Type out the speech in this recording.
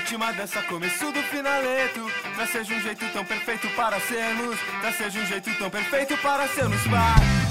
última dança, começo do finaleto. Pra ser de um jeito tão perfeito para sermos, pra ser de um jeito tão perfeito para sermos. Vai.